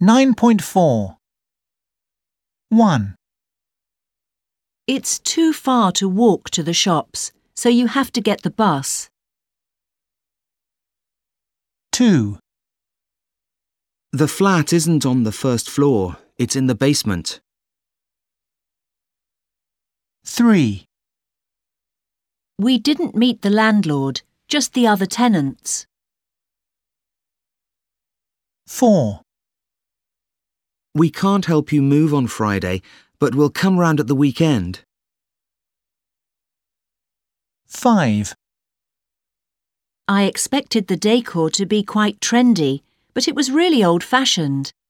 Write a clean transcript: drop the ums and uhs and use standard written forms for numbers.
9.4. 1. It's too far to walk to the shops, so you have to get the bus. 2. The flat isn't on the first floor, it's in the basement. 3. We didn't meet the landlord, just the other tenants. 4. We can't help you move on Friday, but we'll come round at the weekend. 5. I expected the decor to be quite trendy, but it was really old-fashioned.